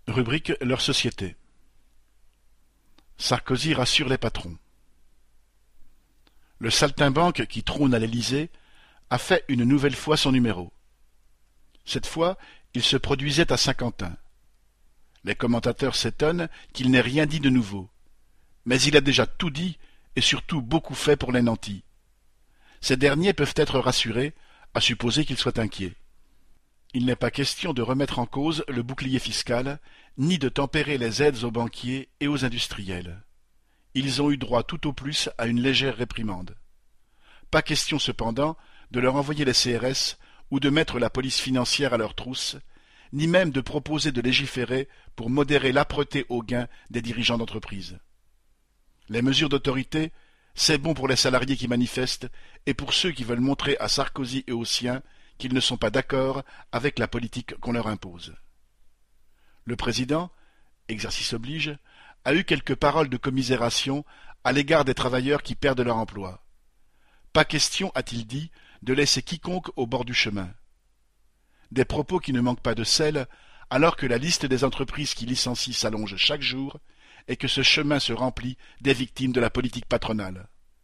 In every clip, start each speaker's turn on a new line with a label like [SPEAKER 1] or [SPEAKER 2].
[SPEAKER 1] Rubrique leur société. Sarkozy rassure les patrons. Le saltimbanque qui trône à l'Élysée a fait une nouvelle fois son numéro. Cette fois, il se produisait à Saint-Quentin. Les commentateurs s'étonnent qu'il n'ait rien dit de nouveau. Mais il a déjà tout dit et surtout beaucoup fait pour les nantis. Ces derniers peuvent être rassurés, à supposer qu'ils soient inquiets. Il n'est pas question de remettre en cause le bouclier fiscal, ni de tempérer les aides aux banquiers et aux industriels. Ils ont eu droit tout au plus à une légère réprimande. Pas question cependant de leur envoyer les CRS ou de mettre la police financière à leur trousse, ni même de proposer de légiférer pour modérer l'âpreté au gain des dirigeants d'entreprise. Les mesures d'autorité, c'est bon pour les salariés qui manifestent et pour ceux qui veulent montrer à Sarkozy et aux siens qu'ils ne sont pas d'accord avec la politique qu'on leur impose. Le président, exercice oblige, a eu quelques paroles de commisération à l'égard des travailleurs qui perdent leur emploi. Pas question, a-t-il dit, de laisser quiconque au bord du chemin. Des propos qui ne manquent pas de sel, alors que la liste des entreprises qui licencient s'allonge chaque jour et que ce chemin se remplit des victimes de la politique patronale.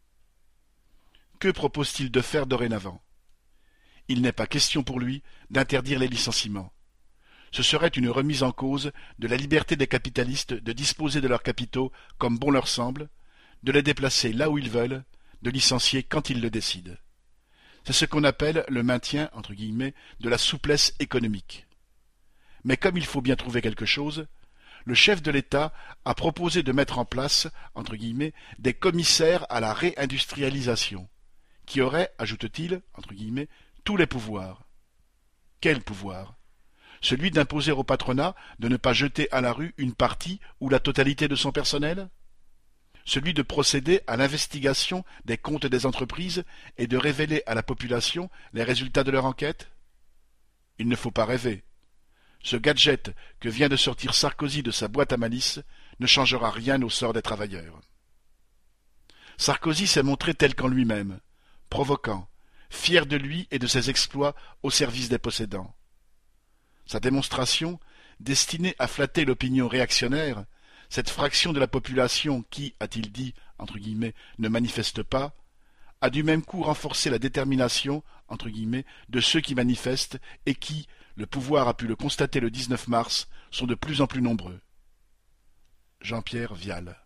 [SPEAKER 1] Que propose-t-il de faire dorénavant? Il n'est pas question pour lui d'interdire les licenciements. Ce serait une remise en cause de la liberté des capitalistes de disposer de leurs capitaux comme bon leur semble, de les déplacer là où ils veulent, de licencier quand ils le décident. C'est ce qu'on appelle le maintien, entre guillemets, de la souplesse économique. Mais comme il faut bien trouver quelque chose, le chef de l'État a proposé de mettre en place, entre guillemets, des commissaires à la réindustrialisation, qui auraient, ajoute-t-il, entre guillemets, tous les pouvoirs. Quel pouvoir? Celui d'imposer au patronat de ne pas jeter à la rue une partie ou la totalité de son personnel? Celui de procéder à l'investigation des comptes des entreprises et de révéler à la population les résultats de leur enquête? Il ne faut pas rêver. Ce gadget que vient de sortir Sarkozy de sa boîte à malice ne changera rien au sort des travailleurs. Sarkozy s'est montré tel qu'en lui-même, provoquant, fier de lui et de ses exploits au service des possédants. Sa démonstration, destinée à flatter l'opinion réactionnaire, cette fraction de la population qui, a-t-il dit, entre guillemets, ne manifeste pas, a du même coup renforcé la détermination, entre guillemets, de ceux qui manifestent et qui, le pouvoir a pu le constater le 19 mars, sont de plus en plus nombreux. Jean-Pierre Vial.